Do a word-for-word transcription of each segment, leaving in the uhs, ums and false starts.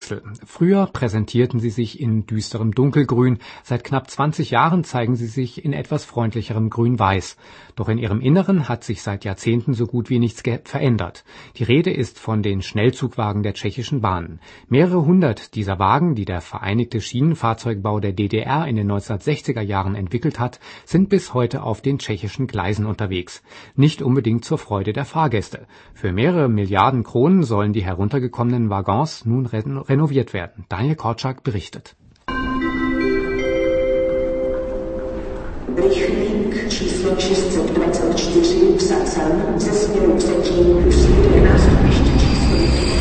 Farbwechsel. Früher präsentierten sie sich in düsterem Dunkelgrün, seit knapp zwanzig Jahren zeigen sie sich in etwas freundlicherem Grün-Weiß. Doch in ihrem Inneren hat sich seit Jahrzehnten so gut wie nichts verändert. Die Rede ist von den Schnellzugwagen der Tschechischen Bahnen. Mehrere hundert dieser Wagen, die der Vereinigte Schienenfahrzeugbau der D D R in den neunzehnhundertsechziger Jahren entwickelt hat, sind bis heute auf den tschechischen Gleisen unterwegs. Nicht unbedingt zur Freude der Fahrgäste. Für mehrere Milliarden Kronen sollen die heruntergekommenen Waggons nun reno- renoviert werden. Daniel Korczak berichtet. Rychlík číslo šest set dvacet čtyři v Sachsen ze směru Vsetín dosídlí nástupiště číslo jedna.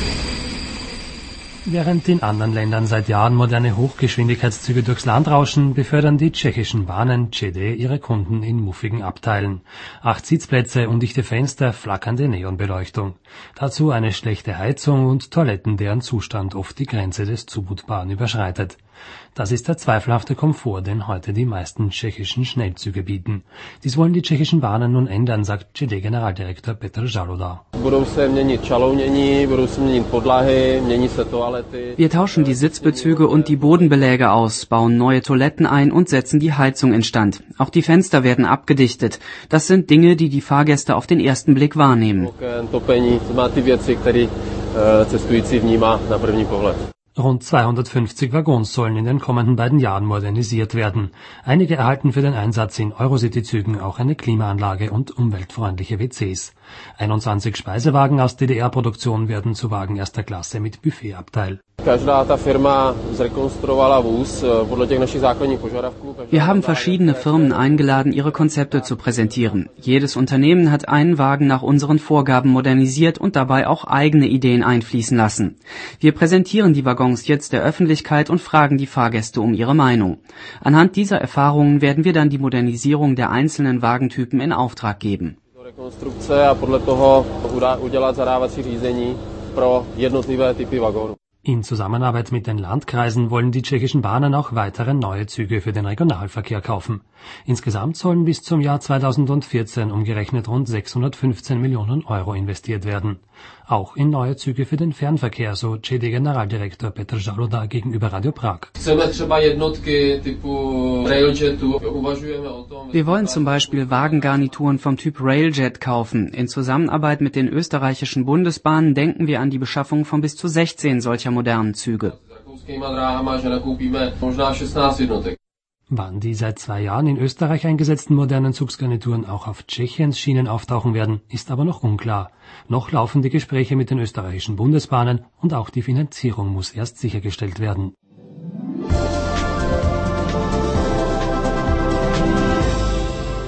Während in anderen Ländern seit Jahren moderne Hochgeschwindigkeitszüge durchs Land rauschen, befördern die tschechischen Bahnen C D ihre Kunden in muffigen Abteilen. Acht Sitzplätze, undichte Fenster, flackernde Neonbeleuchtung. Dazu eine schlechte Heizung und Toiletten, deren Zustand oft die Grenze des zumutbaren überschreitet. Das ist der zweifelhafte Komfort, den heute die meisten tschechischen Schnellzüge bieten. Dies wollen die tschechischen Bahnen nun ändern, sagt C D-Generaldirektor Petr Žaluda. Wir tauschen die Sitzbezüge und die Bodenbeläge aus, bauen neue Toiletten ein und setzen die Heizung instand. Auch die Fenster werden abgedichtet. Das sind Dinge, die die Fahrgäste auf den ersten Blick wahrnehmen. Rund zweihundertfünfzig Waggons sollen in den kommenden beiden Jahren modernisiert werden. Einige erhalten für den Einsatz in Eurocity-Zügen auch eine Klimaanlage und umweltfreundliche W Cs. einundzwanzig Speisewagen aus D D R-Produktion werden zu Wagen erster Klasse mit Buffetabteil. Wir haben verschiedene Firmen eingeladen, ihre Konzepte zu präsentieren. Jedes Unternehmen hat einen Wagen nach unseren Vorgaben modernisiert und dabei auch eigene Ideen einfließen lassen. Wir präsentieren die Waggons jetzt der Öffentlichkeit und fragen die Fahrgäste um ihre Meinung. Anhand dieser Erfahrungen werden wir dann die Modernisierung der einzelnen Wagentypen in Auftrag geben. In Zusammenarbeit mit den Landkreisen wollen die tschechischen Bahnen auch weitere neue Züge für den Regionalverkehr kaufen. Insgesamt sollen bis zum Jahr zweitausendvierzehn umgerechnet rund sechshundertfünfzehn Millionen Euro investiert werden. Auch in neue Züge für den Fernverkehr, so C D-Generaldirektor Petr Žaluda gegenüber Radio Prag. Wir wollen zum Beispiel Wagengarnituren vom Typ Railjet kaufen. In Zusammenarbeit mit den österreichischen Bundesbahnen denken wir an die Beschaffung von bis zu sechzehn solcher modernen Züge. Wann die seit zwei Jahren in Österreich eingesetzten modernen Zugsgarnituren auch auf Tschechiens Schienen auftauchen werden, ist aber noch unklar. Noch laufen die Gespräche mit den österreichischen Bundesbahnen und auch die Finanzierung muss erst sichergestellt werden.